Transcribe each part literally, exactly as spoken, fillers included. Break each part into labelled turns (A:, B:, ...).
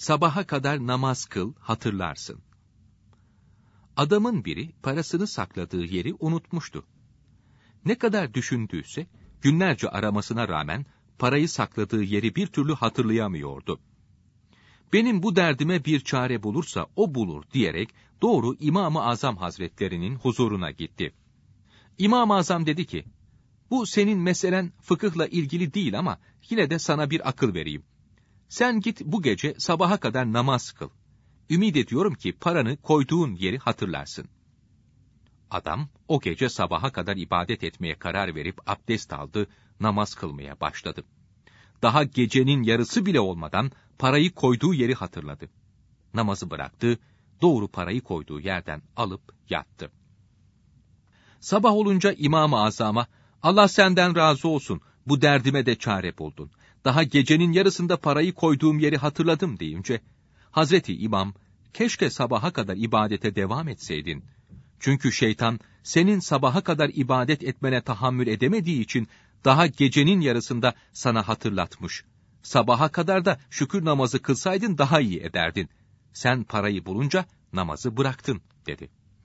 A: sabaha kadar namaz kıl, hatırlarsın. Adamın biri parasını sakladığı yeri unutmuştu. Ne kadar düşündüyse, günlerce aramasına rağmen parayı sakladığı yeri bir türlü hatırlayamıyordu. Benim bu derdime bir çare bulursa o bulur diyerek doğru İmam-ı Azam Hazretlerinin huzuruna gitti. İmam-ı Azam dedi ki, bu senin meselen fıkıhla ilgili değil ama yine de sana bir akıl vereyim. Sen git bu gece sabaha kadar namaz kıl. Ümid ediyorum ki paranı koyduğun yeri hatırlarsın. Adam o gece sabaha kadar ibadet etmeye karar verip abdest aldı, namaz kılmaya başladı. Daha gecenin yarısı bile olmadan parayı koyduğu yeri hatırladı. Namazı bıraktı, doğru parayı koyduğu yerden alıp yattı. Sabah olunca İmam-ı Azam'a, Allah senden razı olsun, bu derdime de çare buldun. Daha gecenin yarısında parayı koyduğum yeri hatırladım deyince, Hazreti İmam, keşke sabaha kadar ibadete devam etseydin. Çünkü şeytan, senin sabaha kadar ibadet etmene tahammül edemediği için, daha gecenin yarısında sana hatırlatmış. Sabaha kadar da şükür namazı kılsaydın daha iyi ederdin. Sen parayı bulunca namazı bıraktın, dedi.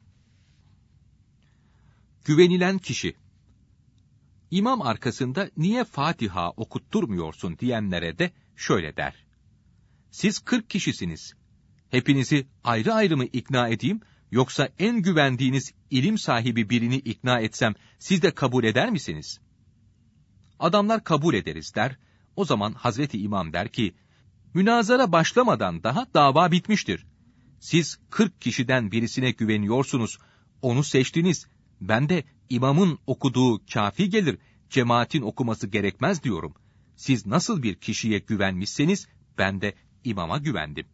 A: Güvenilen kişi. İmam arkasında niye Fatiha okutturmuyorsun diyenlere de şöyle der. Siz kırk kişisiniz. Hepinizi ayrı ayrı mı ikna edeyim, yoksa en güvendiğiniz ilim sahibi birini ikna etsem siz de kabul eder misiniz? Adamlar kabul ederiz der. O zaman Hazreti İmam der ki, münazara başlamadan daha dava bitmiştir. Siz kırk kişiden birisine güveniyorsunuz, onu seçtiniz. Ben de imamın okuduğu kafi gelir, cemaatin okuması gerekmez diyorum. Siz nasıl bir kişiye güvenmişseniz, ben de imama güvendim.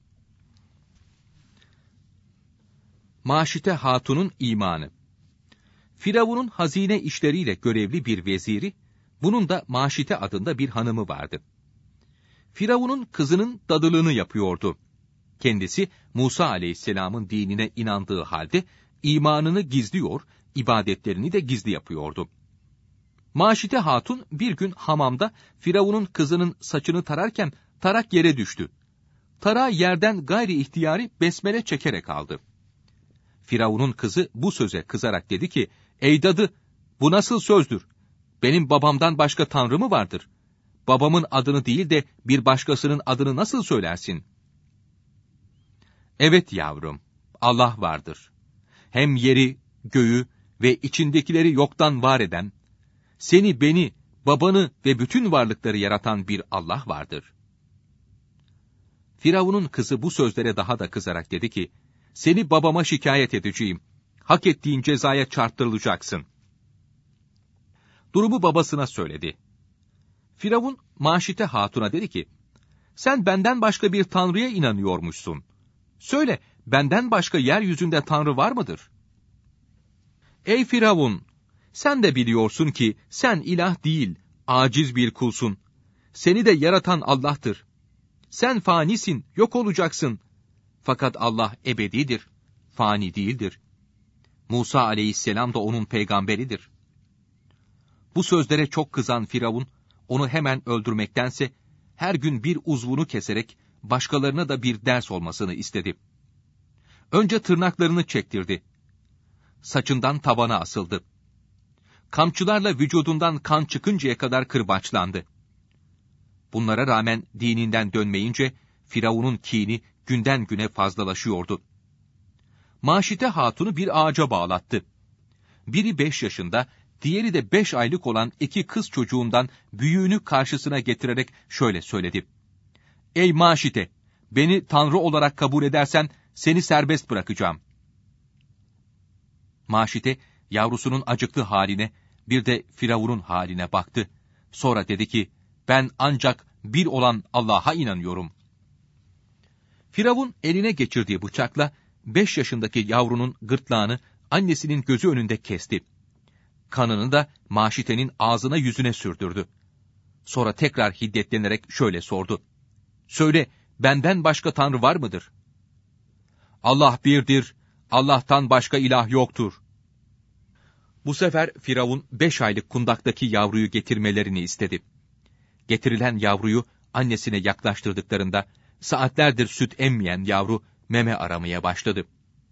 A: Maşite Hatun'un imanı. Firavun'un hazine işleriyle görevli bir veziri, bunun da Maşite adında bir hanımı vardı. Firavun'un kızının dadılığını yapıyordu. Kendisi Musa aleyhisselamın dinine inandığı halde imanını gizliyor, ibadetlerini de gizli yapıyordu. Maşite Hatun bir gün hamamda Firavun'un kızının saçını tararken tarak yere düştü. Tarağı yerden gayri ihtiyari besmele çekerek aldı. Firavun'un kızı bu söze kızarak dedi ki, ey dadı, bu nasıl sözdür? Benim babamdan başka tanrı mı vardır? Babamın adını değil de bir başkasının adını nasıl söylersin? Evet yavrum, Allah vardır. Hem yeri, göğü ve içindekileri yoktan var eden, seni, beni, babanı ve bütün varlıkları yaratan bir Allah vardır. Firavun'un kızı bu sözlere daha da kızarak dedi ki, seni babama şikayet edeceğim. Hak ettiğin cezaya çarptırılacaksın. Durumu babasına söyledi. Firavun, Maşite Hatun'a dedi ki, sen benden başka bir tanrıya inanıyormuşsun. Söyle, benden başka yeryüzünde tanrı var mıdır? Ey Firavun, sen de biliyorsun ki sen ilah değil, aciz bir kulsun. Seni de yaratan Allah'tır. Sen fanisin, yok olacaksın. Fakat Allah ebedidir, fani değildir. Musa aleyhisselam da onun peygamberidir. Bu sözlere çok kızan Firavun, onu hemen öldürmektense, her gün bir uzvunu keserek, başkalarına da bir ders olmasını istedi. Önce tırnaklarını çektirdi. Saçından tavana asıldı. Kamçılarla vücudundan kan çıkıncaya kadar kırbaçlandı. Bunlara rağmen dininden dönmeyince, Firavun'un kini günden güne fazlalaşıyordu. Maşite Hatun'u bir ağaca bağlattı. Biri beş yaşında, diğeri de beş aylık olan iki kız çocuğundan büyüğünü karşısına getirerek şöyle söyledi. Ey Maşite, beni tanrı olarak kabul edersen seni serbest bırakacağım. Maşite, yavrusunun acıklı haline, bir de Firavun'un haline baktı. Sonra dedi ki, ben ancak bir olan Allah'a inanıyorum. Firavun eline geçirdiği bıçakla beş yaşındaki yavrunun gırtlağını annesinin gözü önünde kesti. Kanını da Maşite'nin ağzına yüzüne sürdürdü. Sonra tekrar hiddetlenerek şöyle sordu. Söyle, benden başka tanrı var mıdır? Allah birdir, Allah'tan başka ilah yoktur. Bu sefer Firavun beş aylık kundaktaki yavruyu getirmelerini istedi. Getirilen yavruyu annesine yaklaştırdıklarında saatlerdir süt emmeyen yavru meme aramaya başladı.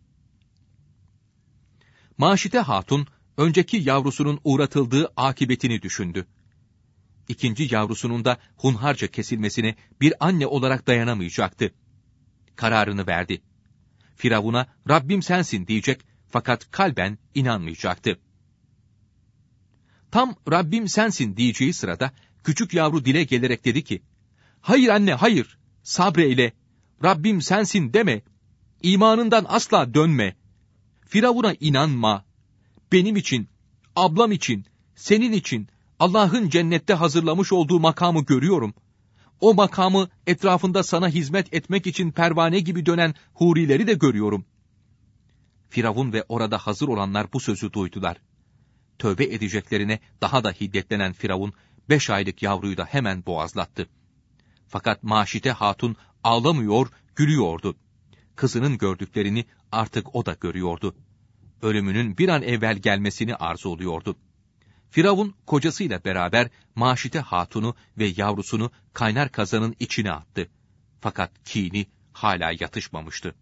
A: Maşite Hatun, önceki yavrusunun uğratıldığı akıbetini düşündü. İkinci yavrusunun da hunharca kesilmesine bir anne olarak dayanamayacaktı. Kararını verdi. Firavun'a Rabbim sensin diyecek fakat kalben inanmayacaktı. Tam Rabbim sensin diyeceği sırada küçük yavru dile gelerek dedi ki, hayır anne hayır, sabreyle, Rabbim sensin deme, imanından asla dönme, Firavun'a inanma, benim için, ablam için, senin için Allah'ın cennette hazırlamış olduğu makamı görüyorum. O makamı etrafında sana hizmet etmek için pervane gibi dönen hurileri de görüyorum. Firavun ve orada hazır olanlar bu sözü duydular. Tövbe edeceklerine daha da hiddetlenen Firavun, beş aylık yavruyu da hemen boğazlattı. Fakat Maşite Hatun ağlamıyor, gülüyordu. Kızının gördüklerini artık o da görüyordu. Ölümünün bir an evvel gelmesini arzuluyordu. Firavun kocasıyla beraber Maşite Hatun'u ve yavrusunu kaynar kazanın içine attı. Fakat kini hala yatışmamıştı.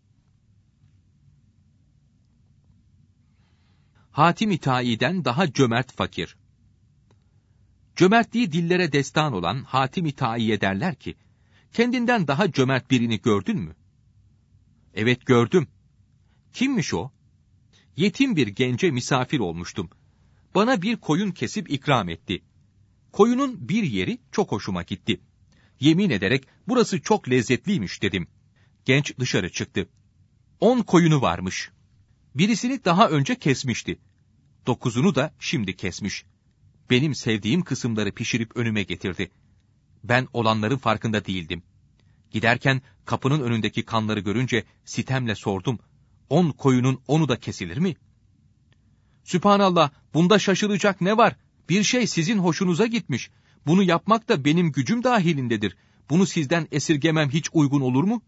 A: Hatim-i Ta'i'den daha cömert fakir. Cömertliği dillere destan olan Hatim-i Ta'i'ye derler ki, kendinden daha cömert birini gördün mü? Evet gördüm. Kimmiş o? Yetim bir gence misafir olmuştum. Bana bir koyun kesip ikram etti. Koyunun bir yeri çok hoşuma gitti. Yemin ederek burası çok lezzetliymiş dedim. Genç dışarı çıktı. On koyunu varmış. Birisini daha önce kesmişti. Dokuzunu da şimdi kesmiş. Benim sevdiğim kısımları pişirip önüme getirdi. Ben olanların farkında değildim. Giderken kapının önündeki kanları görünce sitemle sordum. On koyunun onu da kesilir mi? Sübhanallah, bunda şaşıracak ne var? Bir şey sizin hoşunuza gitmiş. Bunu yapmak da benim gücüm dahilindedir. Bunu sizden esirgemem hiç uygun olur mu?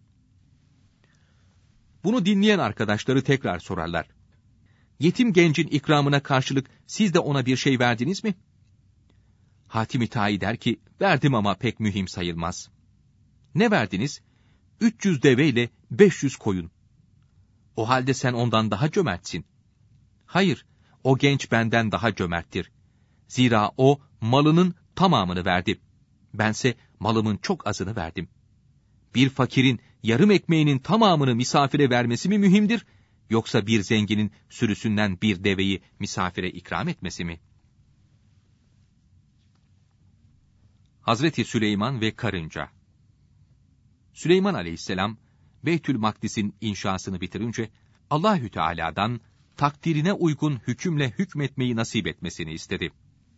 A: Bunu dinleyen arkadaşları tekrar sorarlar. Yetim gencin ikramına karşılık siz de ona bir şey verdiniz mi? Hatim-i Ta'i der ki, verdim ama pek mühim sayılmaz. Ne verdiniz? üç yüz deve ile beş yüz koyun. O halde sen ondan daha cömertsin. Hayır, o genç benden daha cömerttir. Zira o malının tamamını verdi. Bense malımın çok azını verdim. Bir fakirin yarım ekmeğinin tamamını misafire vermesi mi mühimdir, yoksa bir zenginin sürüsünden bir deveyi misafire ikram etmesi mi? Hazreti Süleyman ve Karınca. Süleyman aleyhisselam, Beytül Makdis'in inşasını bitirince, Allahü Teala'dan takdirine uygun hükümle hükmetmeyi nasip etmesini istedi.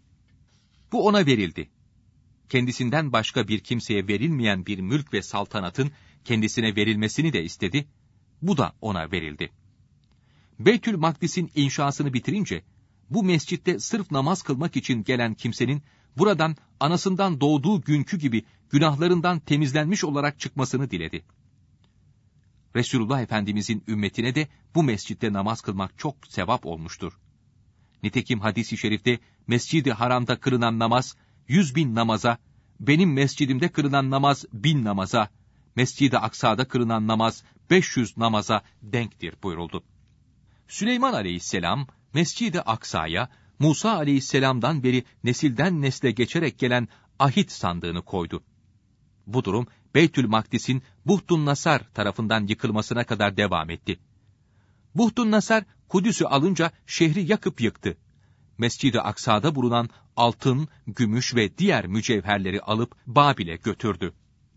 A: Bu ona verildi. Kendisinden başka bir kimseye verilmeyen bir mülk ve saltanatın kendisine verilmesini de istedi. Bu da ona verildi. Beytül Makdis'in inşasını bitirince, bu mescitte sırf namaz kılmak için gelen kimsenin, buradan anasından doğduğu günkü gibi günahlarından temizlenmiş olarak çıkmasını diledi. Resulullah Efendimizin ümmetine de bu mescitte namaz kılmak çok sevap olmuştur. Nitekim hadis-i şerifte, Mescid-i Haram'da kılınan namaz, yüz bin namaza, benim mescidimde kılınan namaz bin namaza, Mescid-i Aksa'da kılınan namaz beş yüz namaza denktir buyuruldu. Süleyman aleyhisselam, Mescid-i Aksa'ya, Musa aleyhisselamdan beri nesilden nesle geçerek gelen ahit sandığını koydu. Bu durum, Beytül Makdis'in Buhtun Nasar tarafından yıkılmasına kadar devam etti. Buhtun Nasar, Kudüs'ü alınca şehri yakıp yıktı. Mescid-i Aksa'da bulunan altın, gümüş ve diğer mücevherleri alıp Babil'e götürdü.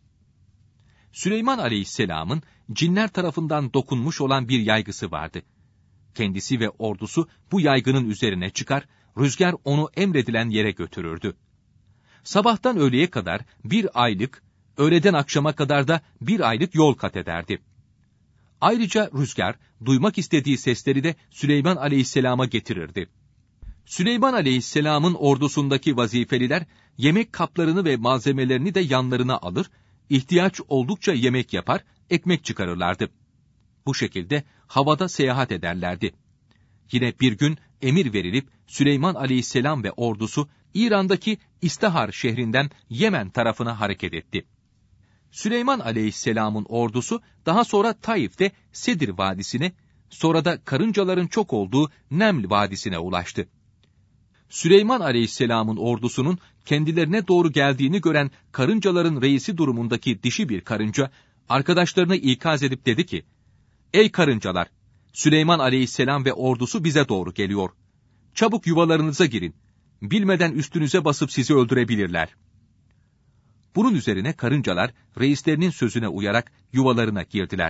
A: Süleyman aleyhisselamın cinler tarafından dokunmuş olan bir yaygısı vardı. Kendisi ve ordusu bu yaygının üzerine çıkar, rüzgar onu emredilen yere götürürdü. Sabahtan öğleye kadar bir aylık, öğleden akşama kadar da bir aylık yol kat ederdi. Ayrıca rüzgar, duymak istediği sesleri de Süleyman aleyhisselama getirirdi. Süleyman aleyhisselamın ordusundaki vazifeliler, yemek kaplarını ve malzemelerini de yanlarına alır, ihtiyaç oldukça yemek yapar, ekmek çıkarırlardı. Bu şekilde havada seyahat ederlerdi. Yine bir gün emir verilip Süleyman aleyhisselam ve ordusu İran'daki İstihar şehrinden Yemen tarafına hareket etti. Süleyman aleyhisselamın ordusu daha sonra Taif'te Sedir Vadisi'ne, sonra da karıncaların çok olduğu Neml Vadisi'ne ulaştı. Süleyman aleyhisselamın ordusunun kendilerine doğru geldiğini gören karıncaların reisi durumundaki dişi bir karınca, arkadaşlarını ikaz edip dedi ki, "Ey karıncalar, Süleyman aleyhisselam ve ordusu bize doğru geliyor. Çabuk yuvalarınıza girin. Bilmeden üstünüze basıp sizi öldürebilirler." Bunun üzerine karıncalar reislerinin sözüne uyarak yuvalarına girdiler.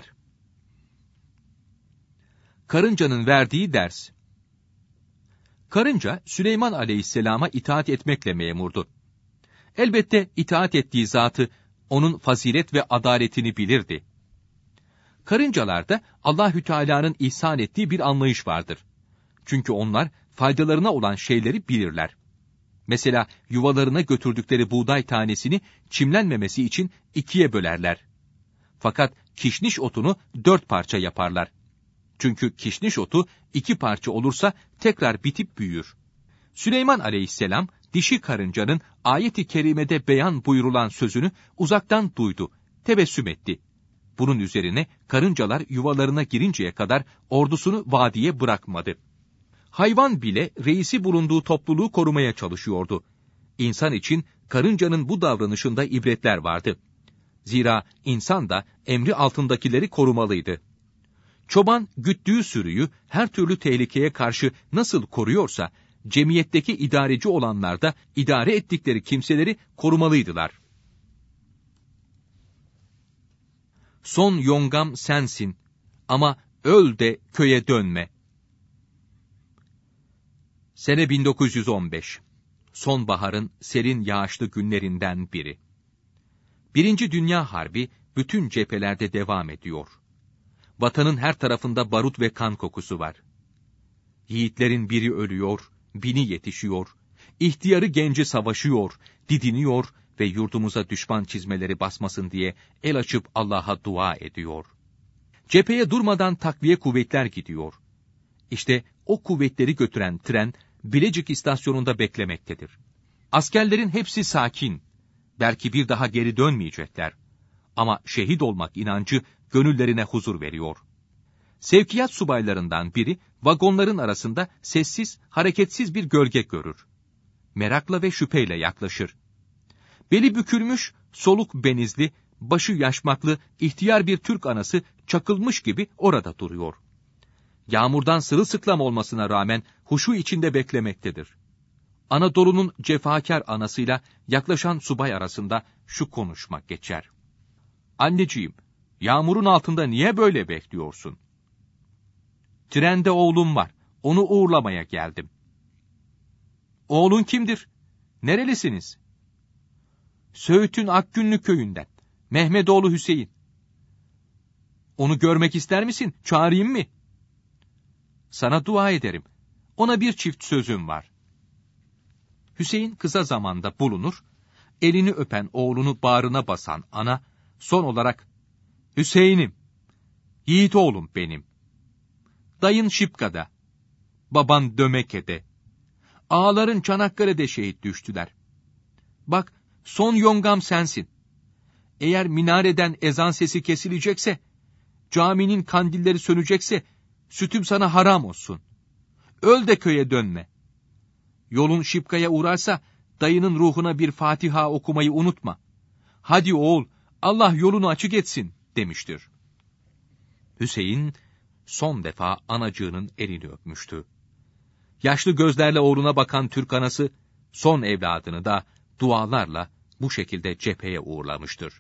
A: Karıncanın verdiği ders. Karınca, Süleyman aleyhisselama itaat etmekle memurdu. Elbette itaat ettiği zatı, onun fazilet ve adaletini bilirdi. Karıncalarda Allahü Teala'nın ihsan ettiği bir anlayış vardır. Çünkü onlar faydalarına olan şeyleri bilirler. Mesela yuvalarına götürdükleri buğday tanesini çimlenmemesi için ikiye bölerler. Fakat kişniş otunu dört parça yaparlar. Çünkü kişniş otu iki parça olursa tekrar bitip büyür. Süleyman aleyhisselam, dişi karıncanın ayet-i kerimede beyan buyurulan sözünü uzaktan duydu, tebessüm etti. Bunun üzerine karıncalar yuvalarına girinceye kadar ordusunu vadiye bırakmadı. Hayvan bile reisi bulunduğu topluluğu korumaya çalışıyordu. İnsan için karıncanın bu davranışında ibretler vardı. Zira insan da emri altındakileri korumalıydı. Çoban güttüğü sürüyü her türlü tehlikeye karşı nasıl koruyorsa, cemiyetteki idareci olanlar da idare ettikleri kimseleri korumalıydılar. Son yongam sensin ama öl de köye dönme. Sene bin dokuz yüz on beş. Sonbaharın serin yağışlı günlerinden biri. Birinci Dünya Harbi bütün cephelerde devam ediyor. Vatanın her tarafında barut ve kan kokusu var. Yiğitlerin biri ölüyor, bini yetişiyor. İhtiyarı genci savaşıyor, didiniyor ve yurdumuza düşman çizmeleri basmasın diye el açıp Allah'a dua ediyor. Cepheye durmadan takviye kuvvetler gidiyor. İşte o kuvvetleri götüren tren Bilecik istasyonunda beklemektedir. Askerlerin hepsi sakin. Belki bir daha geri dönmeyecekler. Ama şehit olmak inancı gönüllerine huzur veriyor. Sevkiyat subaylarından biri vagonların arasında sessiz, hareketsiz bir gölge görür. Merakla ve şüpheyle yaklaşır. Beli bükülmüş, soluk benizli, başı yaşmaklı, ihtiyar bir Türk anası çakılmış gibi orada duruyor. Yağmurdan sırılsıklam olmasına rağmen huşu içinde beklemektedir. Anadolu'nun cefakar anasıyla yaklaşan subay arasında şu konuşma geçer. "Anneciğim, yağmurun altında niye böyle bekliyorsun?" "Trende oğlum var, onu uğurlamaya geldim." "Oğlun kimdir? Nerelisiniz?" "Söğüt'ün Akgünlü köyünden, Mehmetoğlu Hüseyin." "Onu görmek ister misin, çağırayım mı?" "Sana dua ederim, ona bir çift sözüm var." Hüseyin kısa zamanda bulunur, elini öpen oğlunu bağrına basan ana, son olarak, "Hüseyin'im, yiğit oğlum benim. Dayın Şipka'da, baban Dömeke'de, ağaların Çanakkale'de şehit düştüler. Bak, son yongam sensin. Eğer minareden ezan sesi kesilecekse, caminin kandilleri sönecekse, sütüm sana haram olsun. Öl de köye dönme. Yolun Şipka'ya uğrarsa, dayının ruhuna bir Fatiha okumayı unutma. Hadi oğul, Allah yolunu açık etsin," demiştir. Hüseyin, son defa anacığının elini öpmüştü. Yaşlı gözlerle oğluna bakan Türk anası, son evladını da dualarla bu şekilde cepheye uğurlamıştır.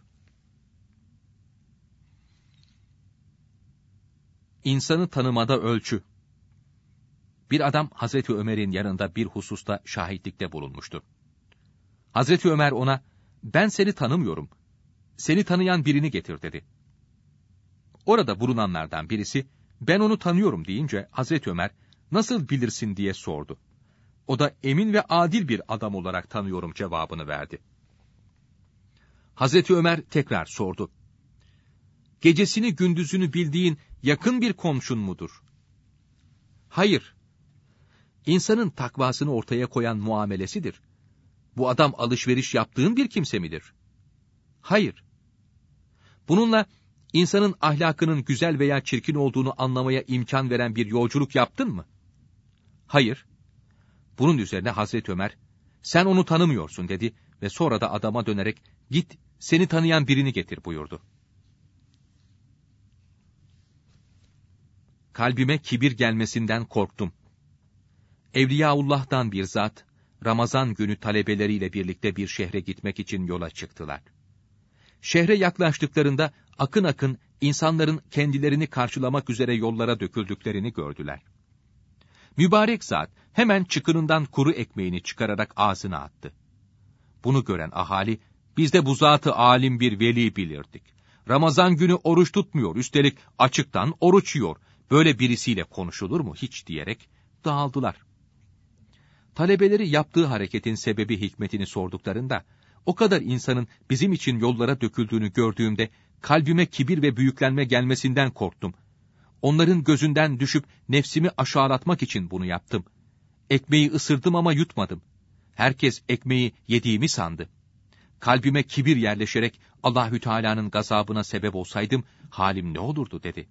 A: İnsanı tanımada ölçü. Bir adam Hazreti Ömer'in yanında bir hususta şahitlikte bulunmuştu. Hazreti Ömer ona, "Ben seni tanımıyorum, seni tanıyan birini getir," dedi. Orada bulunanlardan birisi, "Ben onu tanıyorum," deyince Hazreti Ömer, "Nasıl bilirsin?" diye sordu. O da emin ve adil bir adam olarak tanıyorum cevabını verdi. Hazreti Ömer tekrar sordu. "Gecesini gündüzünü bildiğin yakın bir komşun mudur?" "Hayır. İnsanın takvasını ortaya koyan muamelesidir. Bu adam alışveriş yaptığın bir kimse midir?" "Hayır." Bununla insanın ahlakının güzel veya çirkin olduğunu anlamaya imkan veren bir yolculuk yaptın mı? Hayır. Bunun üzerine Hazreti Ömer, sen onu tanımıyorsun dedi ve sonra da adama dönerek, git seni tanıyan birini getir buyurdu. Kalbime kibir gelmesinden korktum. Evliyaullah'tan bir zat, Ramazan günü talebeleriyle birlikte bir şehre gitmek için yola çıktılar. Şehre yaklaştıklarında akın akın insanların kendilerini karşılamak üzere yollara döküldüklerini gördüler. Mübarek zat hemen çıkınından kuru ekmeğini çıkararak ağzına attı. Bunu gören ahali, biz de bu zatı alim bir veli bilirdik. Ramazan günü oruç tutmuyor, üstelik açıktan oruç yiyor. Böyle birisiyle konuşulur mu hiç diyerek dağıldılar. Talebeleri yaptığı hareketin sebebi hikmetini sorduklarında, o kadar insanın bizim için yollara döküldüğünü gördüğümde, kalbime kibir ve büyüklenme gelmesinden korktum. Onların gözünden düşüp nefsimi aşağılatmak için bunu yaptım. Ekmeği ısırdım ama yutmadım. Herkes ekmeği yediğimi sandı. Kalbime kibir yerleşerek Allahü Teala'nın gazabına sebep olsaydım, halim ne olurdu dedi.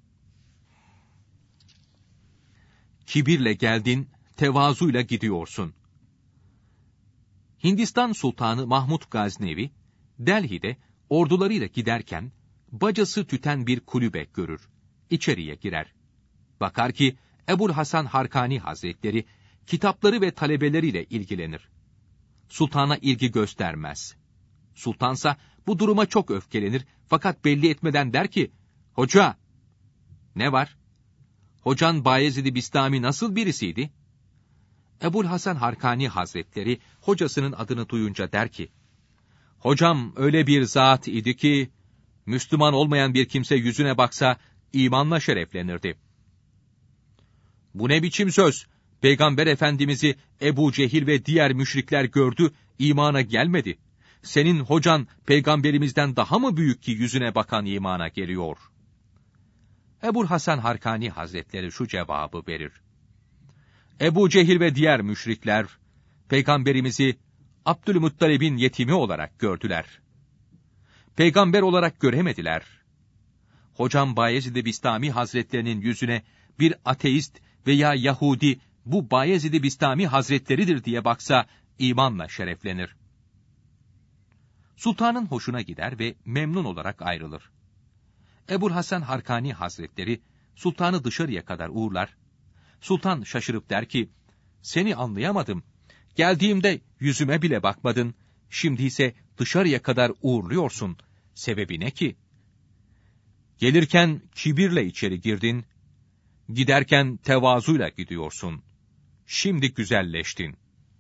A: Kibirle geldin, tevazuyla gidiyorsun. Hindistan Sultanı Mahmud Gaznevi, Delhi'de ordularıyla giderken, bacası tüten bir kulübe görür. İçeriye girer. Bakar ki, Ebul Hasan Harkani Hazretleri, kitapları ve talebeleriyle ilgilenir. Sultana ilgi göstermez. Sultansa bu duruma çok öfkelenir, fakat belli etmeden der ki, hoca, ne var? Hocan Bayezid-i Bistami nasıl birisiydi? Ebul Hasan Harkani Hazretleri, hocasının adını duyunca der ki, hocam öyle bir zat idi ki, Müslüman olmayan bir kimse yüzüne baksa, imanla şereflenirdi. Bu ne biçim söz? Peygamber Efendimiz'i Ebu Cehil ve diğer müşrikler gördü, imana gelmedi. Senin hocan peygamberimizden daha mı büyük ki yüzüne bakan imana geliyor? Ebul Hasan Harkani Hazretleri şu cevabı verir. Ebu Cehil ve diğer müşrikler, peygamberimizi Abdülmuttalib'in yetimi olarak gördüler. Peygamber olarak göremediler. Hocam Bayezid-i Bistami Hazretlerinin yüzüne bir ateist veya Yahudi, bu Bayezid-i Bistami Hazretleridir diye baksa, imanla şereflenir. Sultanın hoşuna gider ve memnun olarak ayrılır. Ebul Hasan Harkani Hazretleri, sultanı dışarıya kadar uğurlar. Sultan şaşırıp der ki, seni anlayamadım. Geldiğimde yüzüme bile bakmadın, şimdi ise dışarıya kadar uğurluyorsun. Sebebi ne ki? Gelirken kibirle içeri girdin, giderken tevazuyla gidiyorsun. Şimdi güzelleştin.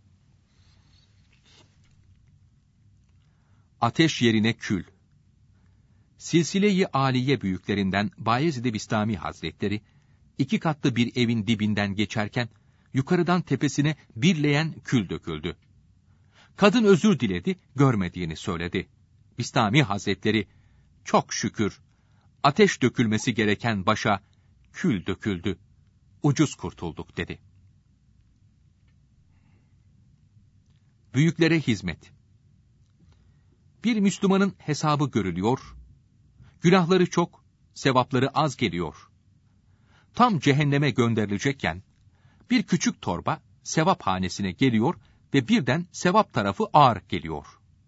A: Ateş yerine kül. Silsile-i Aliye büyüklerinden Bayezid-i Bistami Hazretleri, iki katlı bir evin dibinden geçerken, yukarıdan tepesine bir leğen kül döküldü. Kadın özür diledi, görmediğini söyledi. Bistami Hazretleri, çok şükür, ateş dökülmesi gereken başa kül döküldü, ucuz kurtulduk dedi. Büyüklere hizmet. Bir Müslümanın hesabı görülüyor, günahları çok, sevapları az geliyor. Tam cehenneme gönderilecekken, bir küçük torba sevap hanesine geliyor ve birden sevap tarafı ağır geliyor.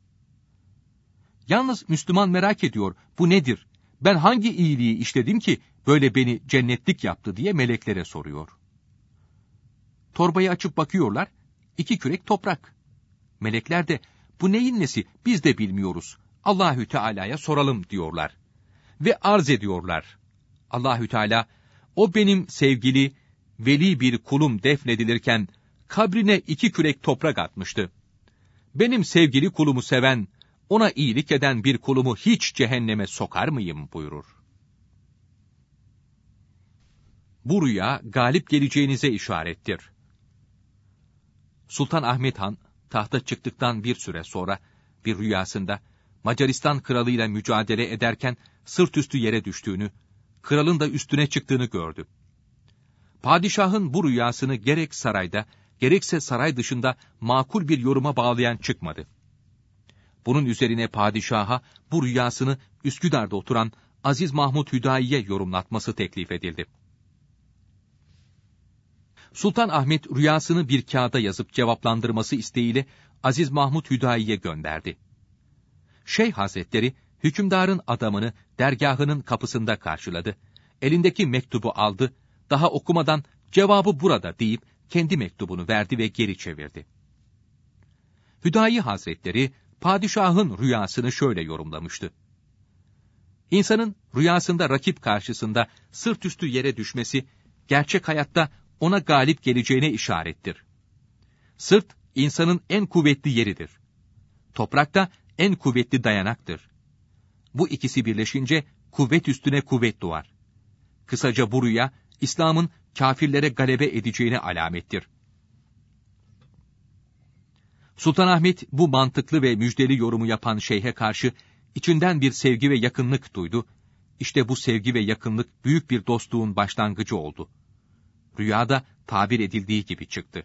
A: Yalnız Müslüman merak ediyor, bu nedir? Ben hangi iyiliği işledim ki böyle beni cennetlik yaptı diye meleklere soruyor. Torbayı açıp bakıyorlar, iki kürek toprak. Melekler de, bu neyin nesi biz de bilmiyoruz, Allahü Teala'ya soralım diyorlar. Ve arz ediyorlar. Allahü Teala, o benim sevgili, veli bir kulum defnedilirken, kabrine iki kürek toprak atmıştı. Benim sevgili kulumu seven, ona iyilik eden bir kulumu hiç cehenneme sokar mıyım buyurur. Bu rüya galip geleceğinize işarettir. Sultan Ahmet Han, tahta çıktıktan bir süre sonra, bir rüyasında, Macaristan kralıyla mücadele ederken, sırt üstü yere düştüğünü, kralın da üstüne çıktığını gördü. Padişahın bu rüyasını gerek sarayda, gerekse saray dışında makul bir yoruma bağlayan çıkmadı. Bunun üzerine padişaha bu rüyasını Üsküdar'da oturan Aziz Mahmud Hüdayi'ye yorumlatması teklif edildi. Sultan Ahmet rüyasını bir kağıda yazıp cevaplandırması isteğiyle Aziz Mahmud Hüdayi'ye gönderdi. Şeyh Hazretleri, hükümdarın adamını dergahının kapısında karşıladı. Elindeki mektubu aldı, daha okumadan cevabı burada deyip kendi mektubunu verdi ve geri çevirdi. Hüdayi Hazretleri, padişahın rüyasını şöyle yorumlamıştı. İnsanın rüyasında rakip karşısında sırt üstü yere düşmesi, gerçek hayatta ona galip geleceğine işarettir. Sırt, insanın en kuvvetli yeridir. Toprak da en kuvvetli dayanaktır. Bu ikisi birleşince kuvvet üstüne kuvvet doğar. Kısaca bu rüya, İslam'ın kâfirlere galebe edeceğine alamettir. Sultanahmet bu mantıklı ve müjdeli yorumu yapan şeyhe karşı içinden bir sevgi ve yakınlık duydu. İşte bu sevgi ve yakınlık büyük bir dostluğun başlangıcı oldu. Rüyada tabir edildiği gibi çıktı.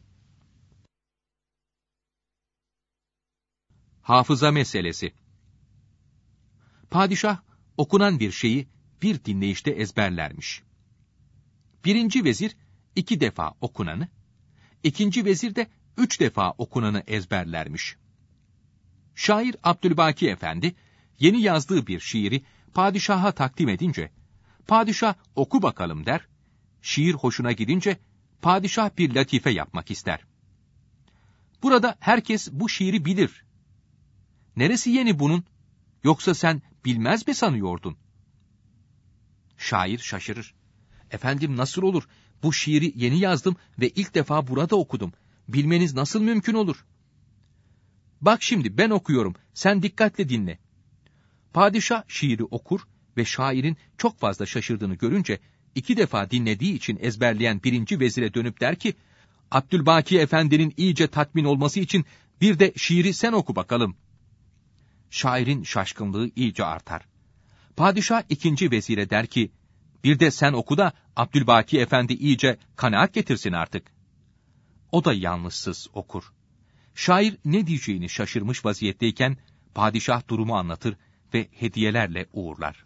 A: Hafıza meselesi. Padişah okunan bir şeyi bir dinleyişte ezberlermiş. Birinci vezir iki defa okunanı, ikinci vezir de üç defa okunanı ezberlermiş. Şair Abdülbaki Efendi yeni yazdığı bir şiiri padişaha takdim edince, padişah oku bakalım der, şiir hoşuna gidince padişah bir latife yapmak ister. Burada herkes bu şiiri bilir. Neresi yeni bunun? Yoksa sen bilmez mi sanıyordun? Şair şaşırır. Efendim nasıl olur? Bu şiiri yeni yazdım ve ilk defa burada okudum. Bilmeniz nasıl mümkün olur? Bak şimdi ben okuyorum, sen dikkatle dinle. Padişah şiiri okur ve şairin çok fazla şaşırdığını görünce, iki defa dinlediği için ezberleyen birinci vezire dönüp der ki, Abdülbaki Efendi'nin iyice tatmin olması için bir de şiiri sen oku bakalım. Şairin şaşkınlığı iyice artar. Padişah ikinci vezire der ki, bir de sen oku da Abdülbaki Efendi iyice kanaat getirsin artık. O da yalnızsız okur. Şair ne diyeceğini şaşırmış vaziyetteyken, padişah durumu anlatır ve hediyelerle uğurlar.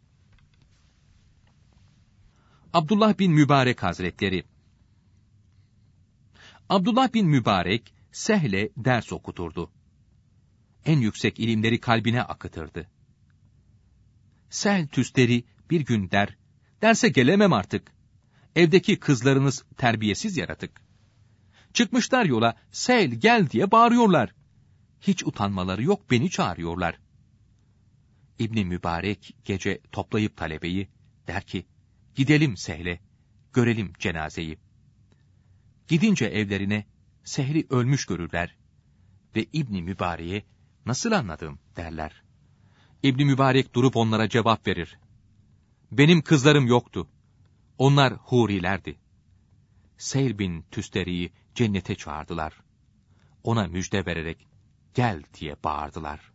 A: Abdullah bin Mübarek Hazretleri. Abdullah bin Mübarek, Sehl'e ders okuturdu. En yüksek ilimleri kalbine akıtırdı. Sehl Tüsteri bir gün der, derse gelemem artık. Evdeki kızlarınız terbiyesiz yaratık. Çıkmışlar yola, Sehl gel diye bağırıyorlar. Hiç utanmaları yok, beni çağırıyorlar. İbni Mübarek gece toplayıp talebeyi, der ki, gidelim Sehl'e, görelim cenazeyi. Gidince evlerine, Sehl'i ölmüş görürler ve İbni Mübarek'e nasıl anladım derler. İbni Mübarek durup onlara cevap verir. Benim kızlarım yoktu. Onlar hurilerdi. Sehl bin Tüsteri'yi cennete çağırdılar. Ona müjde vererek gel diye bağırdılar.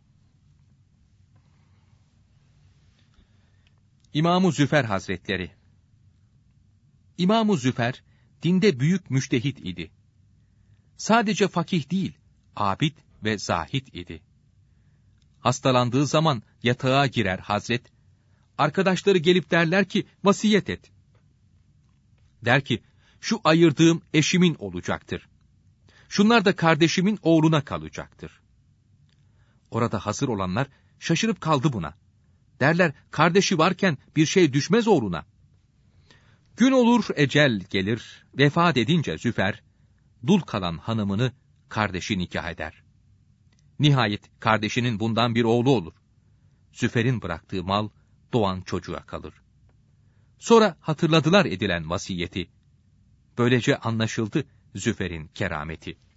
A: İmam-ı Züfer Hazretleri. İmam-ı Züfer dinde büyük müştehit idi. Sadece fakih değil, abid ve zahid idi. Hastalandığı zaman yatağa girer Hazret, arkadaşları gelip derler ki vasiyet et. Der ki, şu ayırdığım eşimin olacaktır. Şunlar da kardeşimin oğluna kalacaktır. Orada hazır olanlar şaşırıp kaldı buna. Derler, kardeşi varken bir şey düşmez oğluna. Gün olur ecel gelir, vefat edince Züfer, dul kalan hanımını kardeşi nikah eder. Nihayet kardeşinin bundan bir oğlu olur. Züfer'in bıraktığı mal doğan çocuğa kalır. Sonra hatırladılar edilen vasiyeti. Böylece anlaşıldı Züfer'in kerameti.